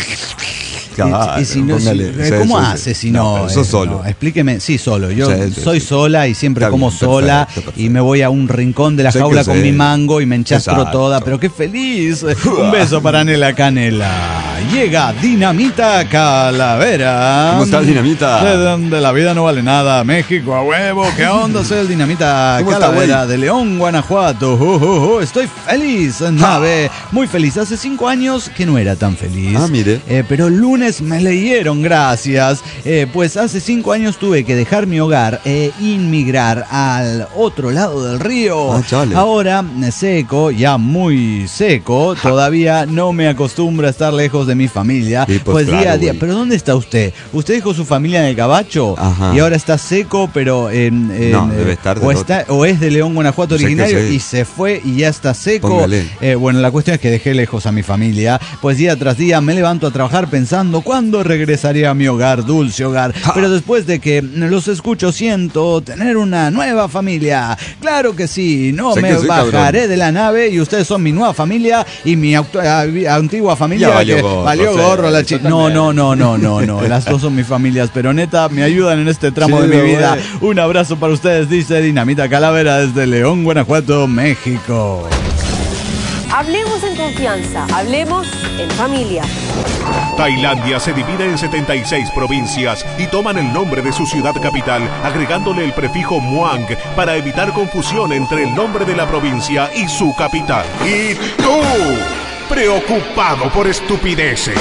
Claro,
¿cómo hace si no?
Sos solo.
Explíqueme. Sí, solo. Yo soy sola y siempre como sola. Perfecto. Y me voy a un rincón de la jaula con mi mango y me enchastro toda. Pero qué feliz. Un beso para Nela Canela. Llega Dinamita Calavera.
¿Cómo estás, Dinamita?
De donde la vida no vale nada. México a huevo. ¿Qué onda? Soy el Dinamita Calavera de León, Guanajuato. Estoy feliz, nave. Muy feliz. Hace 5 años que no era tan feliz.
Mire.
Pero el lunes me leyeron, gracias. Pues hace 5 años tuve que dejar mi hogar e inmigrar al otro lado del río. Ahora, seco, ya muy seco, todavía no me acostumbro a estar lejos de mi familia. Pues día a día. ¿Pero dónde está usted? ¿Usted dejó su familia en el Gabacho? Y ahora está seco, pero
debe estar
o es de León, Guanajuato originario y se fue y ya está seco. Bueno, la cuestión es que dejé lejos a mi familia. Pues día tras día me levanto a trabajar pensando cuándo regresaré a mi hogar, dulce hogar. Pero después de que los escucho siento tener una nueva familia. Claro que sí, no me bajaré de la nave y ustedes son mi nueva familia y mi antigua familia valió gorro la chica. No, las dos son mis familias, pero neta me ayudan en este tramo de mi vida. Un abrazo para ustedes, dice Dinamita Calavera desde León, Guanajuato, México.
Hablemos en confianza, hablemos en familia.
Tailandia se divide en 76 provincias y toman el nombre de su ciudad capital, agregándole el prefijo Muang para evitar confusión entre el nombre de la provincia y su capital. ¿Y tú? Preocupado por estupideces.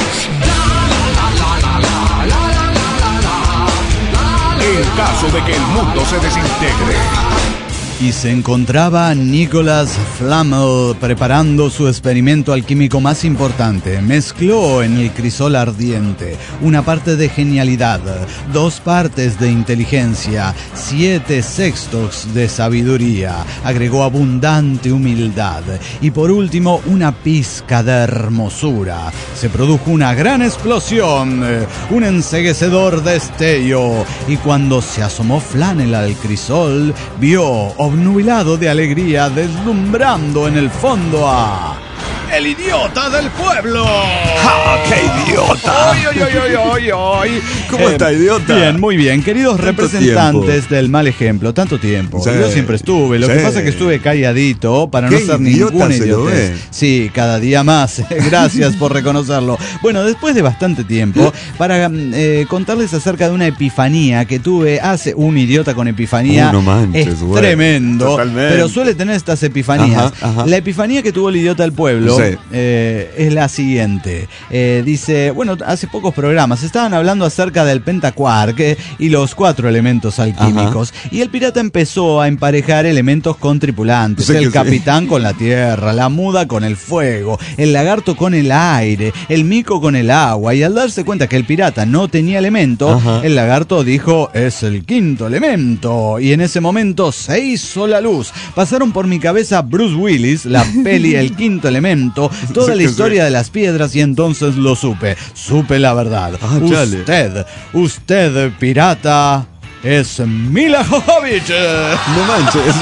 En caso de que el mundo se desintegre
y se encontraba Nicholas Flamel preparando su experimento alquímico más importante. Mezcló en el crisol ardiente una parte de genialidad, 2 partes de inteligencia, 7/6 de sabiduría, agregó abundante humildad y por último una pizca de hermosura. Se produjo una gran explosión, un enceguecedor destello, y cuando se asomó Flanel al crisol, vio, obnubilado de alegría, deslumbrando en el fondo a... ¡el idiota del pueblo!
¡Ja, qué idiota!
¡Ay, ay, ay, ay, ay!
¿Cómo está, idiota?
Bien, muy bien. Queridos
Tanto
representantes del mal ejemplo, tanto tiempo.
Sí.
Yo siempre estuve. Lo que pasa es que estuve calladito para no
Qué
ser
idiota
ningún
se lo
idiotez.
ve.
Sí, cada día más. Gracias por reconocerlo. Bueno, después de bastante tiempo, para contarles acerca de una epifanía que tuve hace... Un idiota con epifanía
No manches,
es
güey.
tremendo,
Totalmente.
pero suele tener estas epifanías.
Ajá.
La epifanía que tuvo el idiota del pueblo...
Sí.
es la siguiente. Dice, bueno, hace pocos programas estaban hablando acerca del pentaquark y los 4 elementos alquímicos. Y el pirata empezó a emparejar elementos con tripulantes.
Sí,
El
sí.
capitán con la tierra, la muda con el fuego, el lagarto con el aire, el mico con el agua. Y al darse cuenta que el pirata no tenía elemento,
Ajá.
el lagarto dijo, es el 5º elemento. Y en ese momento se hizo la luz. Pasaron por mi cabeza Bruce Willis, la peli El 5º elemento, toda
Sí,
la
que
historia de las piedras, y entonces lo supe. Supe la verdad.
Ah, chale.
Usted, pirata, es Mila Jovovich.
No manches.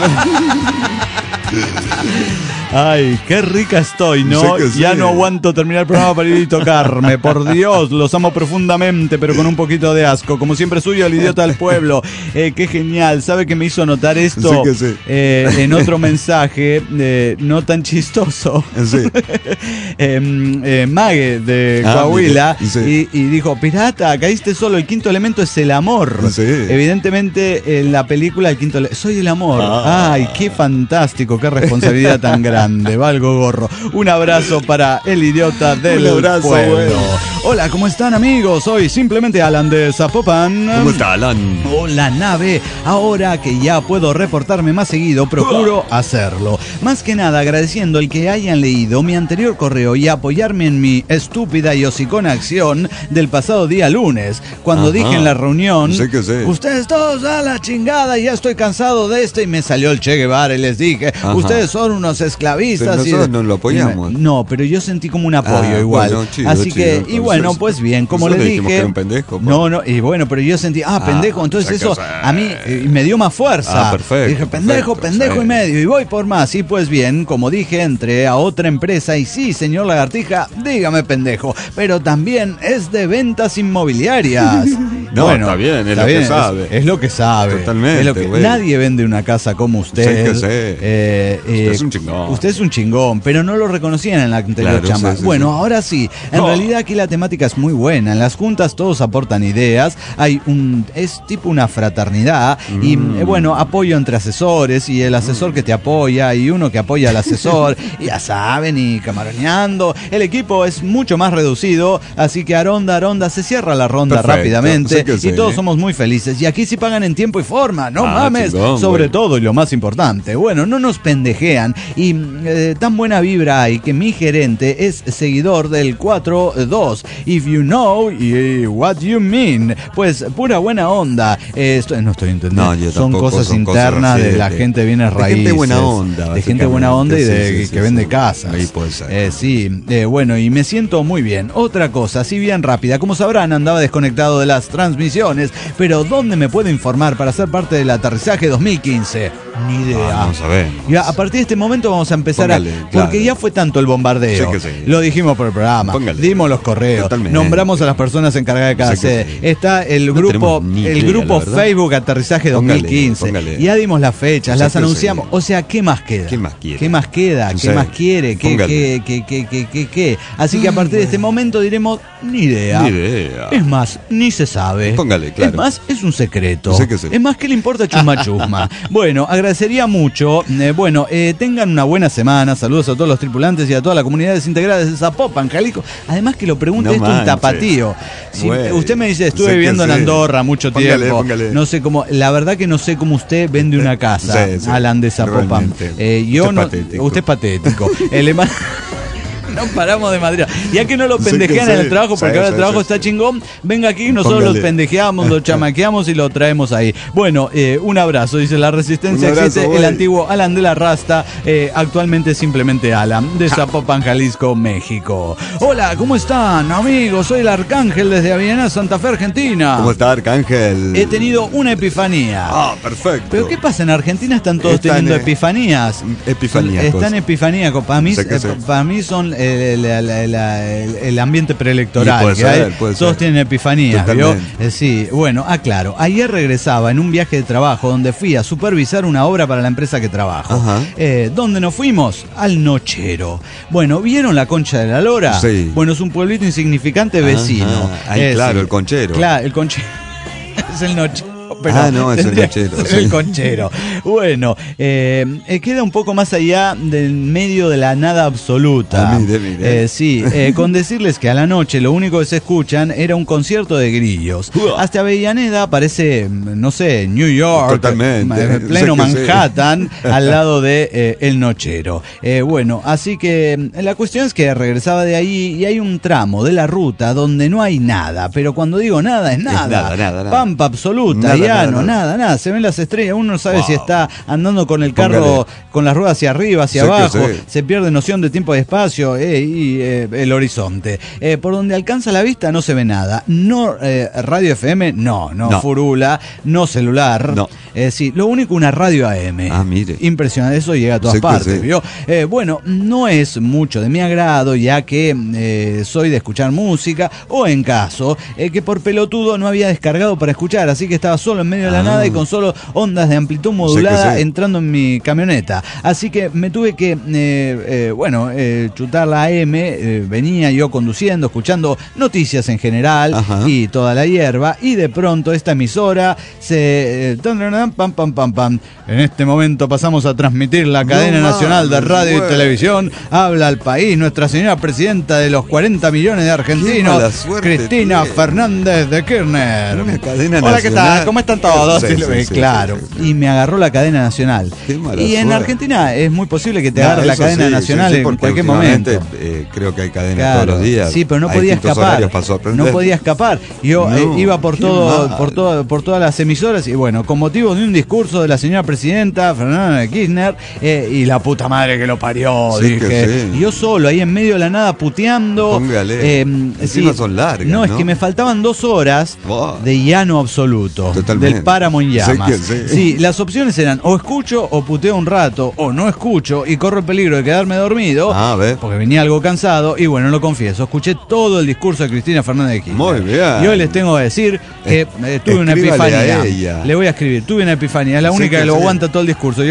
Ay, qué rica estoy, ¿no?
Sé que sí.
Ya no aguanto terminar el programa para ir y tocarme. Por Dios, los amo profundamente, pero con un poquito de asco. Como siempre suyo, el idiota del pueblo. Qué genial. ¿Sabe que me hizo notar esto?
Sí que sí.
En otro mensaje, no tan chistoso.
Sí.
Mague de
Ah,
Coahuila,
mira, sí.
y dijo, pirata, caíste solo, el 5º elemento es el amor.
Sí.
Evidentemente en la película el 5º elemento, soy el amor.
Ah.
Ay, qué fantástico, qué responsabilidad tan grande. Valgo gorro. Un abrazo para el idiota del
Un abrazo,
pueblo.
güey.
Hola, ¿cómo están, amigos? Soy simplemente Alan de Zapopan.
¿Cómo está, Alan?
Hola, nave. Ahora que ya puedo reportarme más seguido, procuro hacerlo. Más que nada agradeciendo el que hayan leído mi anterior correo y apoyarme en mi estúpida y hocicona acción del pasado día lunes, cuando
Ajá.
dije en la reunión,
Sí que sí.
ustedes todos a la chingada, ya estoy cansado de esto, y me salió el Che Guevara y les dije,
Ajá.
ustedes son unos esclavistas.
Pero nosotros no lo apoyamos.
No, pero yo sentí como un apoyo igual.
Bueno, chido,
Así que,
chido.
y bueno,
Entonces,
pues bien, como
nosotros
les
dijimos
dije.
que era un pendejo, pues.
No, y bueno, pero yo sentí, pendejo, entonces
o sea,
eso
que, o sea,
a mí me dio más fuerza.
perfecto,
Dije, pendejo,
perfecto,
pendejo
sí.
y medio, y voy por más. Y pues bien, como dije, entré a otra empresa y sí, señor Lagartija, dígame pendejo, pero también es de ventas inmobiliarias.
No, está bien, es lo que sabe.
Es lo que sabe.
Totalmente,
Es lo que-
güey.
nadie vende una casa como usted.
Sí que sí. Usted es un chingón.
Usted es un chingón, pero no lo reconocían en la anterior
Claro,
chamba.
sí, sí,
Bueno,
sí.
ahora sí. En realidad aquí la temática es muy buena. En las juntas todos aportan ideas. Es tipo una fraternidad. Y bueno, apoyo entre asesores y el asesor que te apoya y uno que apoya al asesor. Y ya saben, y camaroneando. El equipo es mucho más reducido. Así que aronda, se cierra la ronda
Perfecto,
rápidamente.
sí que sí.
Y todos somos muy felices. Y aquí sí pagan en tiempo y forma. No mames.
chingón,
Sobre
güey.
todo y lo más importante. Bueno, no nos pendejean. Y tan buena vibra hay que mi gerente es seguidor del 4-2. If you know what you mean. Pues pura buena onda. No estoy entendiendo.
No, yo
son
tampoco,
cosas
son
internas
cosas así
de la gente bienes
de
raíces.
gente buena onda,
De gente buena onda y
básicamente.
de
Sí, sí,
que
sí,
vende
sí.
casas.
Ahí puede ser.
Sí, bueno, y me siento muy bien. Otra cosa, así bien rápida. Como sabrán, andaba desconectado de las transmisiones. Pero ¿dónde me puedo informar para ser parte del aterrizaje 2015? Ni idea.
No sabemos.
Ya, a partir de este momento vamos a empezar
Póngale,
a...
claro.
Porque ya fue tanto el bombardeo.
Sí que sí.
Lo dijimos por el programa.
Póngale.
Dimos los correos.
Totalmente.
Nombramos a las personas encargadas de cada
Sí que
sede.
sí.
Está el
No
grupo,
tenemos ni
el
idea,
grupo
la verdad.
Facebook Aterrizaje
Póngale,
2015.
póngale.
Ya dimos las fechas,
Sí
las
que
anunciamos.
sí.
O sea, ¿qué más queda?
¿Qué más quiere?
¿Qué más queda?
No
¿Qué
sé.
más quiere?
Póngale.
¿Qué? Así que a partir de este momento diremos, ni idea.
Ni idea.
Es más, ni se sabe.
Póngale, claro.
Es más, es un secreto.
Sí que sí.
Es más, ¿qué le importa chusma chusma? Bueno, agradecemos agradecería mucho. Tengan una buena semana. Saludos a todos los tripulantes y a todas las comunidades integradas de Zapopan, Jalisco. Además que lo pregunte, esto un tapatío. Si usted me dice, estuve viviendo en Andorra mucho tiempo. Póngale. No sé cómo, la verdad que no sé cómo usted vende una casa, Alan de Zapopan. Usted es patético. No paramos de madrear. Ya que no lo pendejean en el trabajo, porque ahora el trabajo está chingón, venga aquí y nosotros los pendejeamos, lo chamaqueamos y lo traemos ahí. Bueno, un abrazo, dice La Resistencia existe, el antiguo Alan de la Rasta, actualmente simplemente Alan, de Zapopan, Jalisco, México. Hola, ¿cómo están, amigos? Soy el Arcángel desde Aviana, Santa Fe, Argentina.
¿Cómo está, Arcángel?
He tenido una epifanía.
Ah, perfecto.
¿Pero qué pasa? En Argentina están todos teniendo epifanías. Están epifanías. Para mí son el ambiente preelectoral.
Puede ser.
Todos tienen epifanías, ¿vio? Sí, bueno, aclaro. Ayer regresaba en un viaje de trabajo donde fui a supervisar una obra para la empresa que trabajo. ¿Dónde nos fuimos? Al Nochero. Bueno, ¿vieron la Concha de la Lora?
Sí.
Bueno, es un pueblito insignificante vecino.
Ahí, claro, el Conchero.
Claro, el Conchero. Es el Nochero.
No, es el Nochero.
El Conchero. Bueno, queda un poco más allá del medio de la nada absoluta.
Mire.
Con decirles que a la noche lo único que se escuchan era un concierto de grillos. Hasta Avellaneda parece, no sé, New York.
Totalmente.
Pleno Manhattan, al lado de El Nochero. Así que la cuestión es que regresaba de ahí y hay un tramo de la ruta donde no hay nada. Pero cuando digo nada, es nada.
Nada.
Pampa absoluta. Nada, se ven las estrellas, uno no sabe si está andando con el carro con las ruedas hacia arriba, hacia abajo, se pierde noción de tiempo y espacio y el horizonte. Por donde alcanza la vista no se ve nada, no radio FM, no furula, no celular, no. Lo único una radio AM.
Mire.
Impresionante, eso llega a todas partes, ¿vio? No es mucho de mi agrado, ya que soy de escuchar música, o en caso, que por pelotudo no había descargado para escuchar, así que estaba solo en medio de la nada y con solo ondas de amplitud modulada entrando en mi camioneta. Así que me tuve que, chutar la AM, venía yo conduciendo, escuchando noticias en general y toda la hierba, y de pronto esta emisora se... En este momento pasamos a transmitir la cadena nacional de radio y televisión. Habla al país nuestra señora presidenta de los 40 millones de argentinos, Cristina Fernández de Kirchner.
Una cadena
Hola,
nacional.
¿qué tal? ¿Cómo están todos? Claro. Y me agarró la cadena nacional. Y en Argentina es muy posible que te agarre la cadena nacional en cualquier momento.
Creo que hay cadenas todos los días.
Sí, pero no podía escapar. No podía escapar. Yo iba por todas las emisoras y con motivo de un discurso de la señora presidenta Fernanda de Kirchner y la puta madre que lo parió, dije. Y yo solo ahí en medio de la nada puteando.
Póngale. Encima son largas.
No, es que me faltaban 2 horas de llano absoluto.
Totalmente.
Del páramo en llamas. Sí, las opciones eran o escucho o puteo un rato, o no escucho y corro el peligro de quedarme dormido, porque venía algo cansado. Y lo confieso, escuché todo el discurso de Cristina Fernández de Kirchner.
Muy bien.
Y hoy les tengo que decir que tuve una epifanía. Le voy a escribir, tuve una epifanía, es la única que lo aguanta todo el discurso.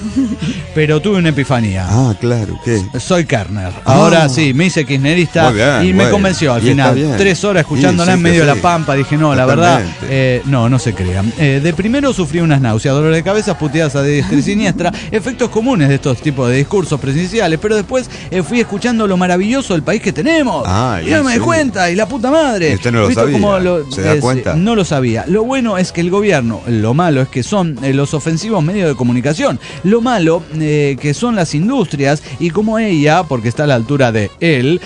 Pero tuve una epifanía.
Claro, ¿qué?
Soy Kirchner. Ahora sí, me hice kirchnerista y me convenció al final. 3 horas escuchándola en medio de la pampa. Dije, no, la verdad, no se crean. De primero sufrí unas náuseas, dolores de cabeza, puteadas a diestra y siniestra, efectos comunes de estos tipos de discursos presidenciales, pero después fui escuchando lo maravilloso del país que tenemos. Y no me di cuenta, y la puta madre.
Usted no lo sabía. ¿Se da cuenta?
No lo sabía. Lo bueno es que el gobierno, lo malo es que son los ofensivos medios de comunicación. Lo malo que son las industrias, y como ella, porque está a la altura de él,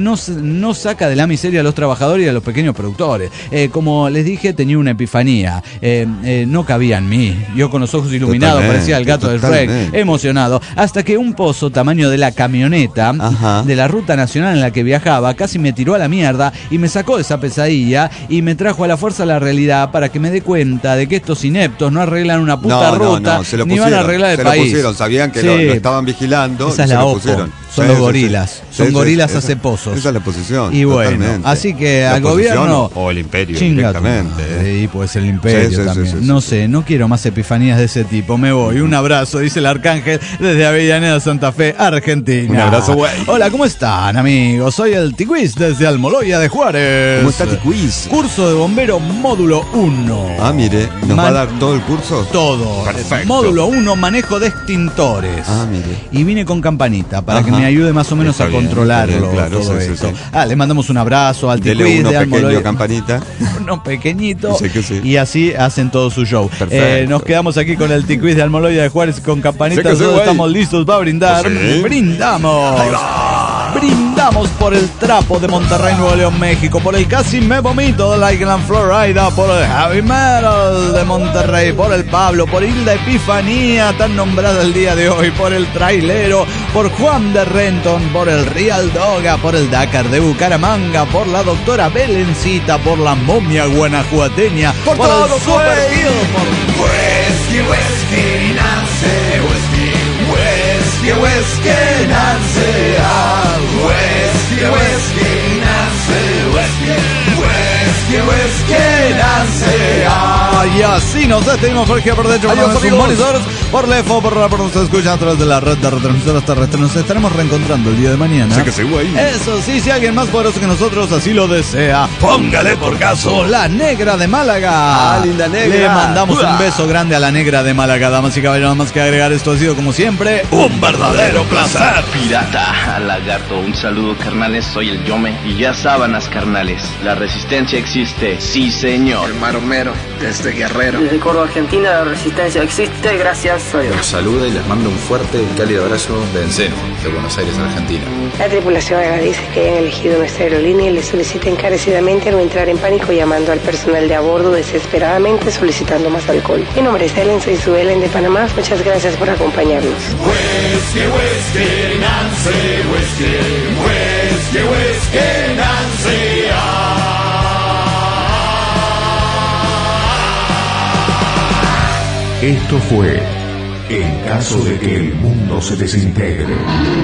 no saca de la miseria a los trabajadores y a los pequeños productores. Como les dije, tenía una epifanía. No cabía en mí. Yo con los ojos iluminados parecía el gato del Shrek, emocionado, hasta que un pozo tamaño de la camioneta de la ruta nacional en la que viajaba casi me tiró a la mierda y me sacó de esa pesadilla y me trajo a la fuerza a la realidad para que me dé cuenta de que estos ineptos no arreglan una puta ruta, ni van a arreglar el país.
Sabían que lo estaban vigilando.
Esa es la OPO. Son los gorilas. Son gorilas hace pozos.
Esa es la posición.
Y bueno,
totalmente.
así que
La
al
posición
gobierno...
o el imperio
Chinga
directamente.
Y pues el imperio también. No sé, no quiero más epifanías de ese tipo. Me voy. Un abrazo, dice el Arcángel desde Avellaneda, Santa Fe, Argentina.
Un abrazo, güey.
Hola, ¿cómo están, amigos? Soy el Tiquiz desde Almoloya de Juárez.
¿Cómo está Tiquiz?
Curso de bombero módulo 1.
Ah, mire, ¿nos va a dar todo el curso?
Todo.
Perfecto.
Módulo 1, manejo de extintores.
Ah, mire.
Y vine con campanita para que me ayude más o menos
Está
a
bien,
controlarlo.
está bien, claro,
todo
sí,
esto.
sí.
Le mandamos un abrazo al
Dele
Tiquiz
uno
de
pequeño,
Almoloya.
campanita.
Uno pequeñito.
Sí que sí.
Y así hacen todo su show.
Perfecto.
Nos quedamos aquí con el Tiquiz de Almoloya de Juárez con campanita.
Sí que sí,
Todos
güey.
estamos listos para brindar.
Sí.
Brindamos. Brindamos por el Trapo de Monterrey, Nuevo León, México. Por el Casi Me Vomito de Lakeland, Florida. Por el Heavy Metal de Monterrey. Por el Pablo. Por Hilda Epifanía, tan nombrada el día de hoy. Por el Trailero. Por Juan de Renton. Por el Real Doga. Por el Dakar de Bucaramanga. Por la doctora Belencita. Por la momia guanajuateña. Por todo el Super Hill. Por Whisky, Nancy. Whisky, Nancy. Y así nos despedimos por aquí por dentro.
Adiós,
por sus
amigos.
monitores, por Lefo, por la por nos escuchan a través de la red de retransmisoras terrestres. Nos estaremos reencontrando el día de mañana.
Sí que sí, güey.
Eso sí, si alguien más poderoso que nosotros así lo desea,
Póngale por caso.
la Negra de Málaga.
Ah, linda Negra.
Le mandamos un beso grande a la Negra de Málaga. Damas y caballeros, nada más que agregar, esto ha sido como siempre
Un verdadero placer.
Pirata, al lagarto, un saludo carnales, soy el Yome y ya sábanas carnales, la resistencia existe, sí señor.
El maromero, desde Guerrero.
Desde Córdoba, Argentina, la resistencia existe, gracias a Dios.
Los saluda y les manda un fuerte y cálido abrazo de Enceno, de Buenos Aires, Argentina.
La tripulación agradece que hayan elegido nuestra aerolínea y le solicita encarecidamente no entrar en pánico llamando al personal de a bordo desesperadamente solicitando más alcohol. Mi nombre es Ellen, soy su Ellen de Panamá. Muchas gracias por acompañarnos.
Esto fue En caso de que el mundo se desintegre.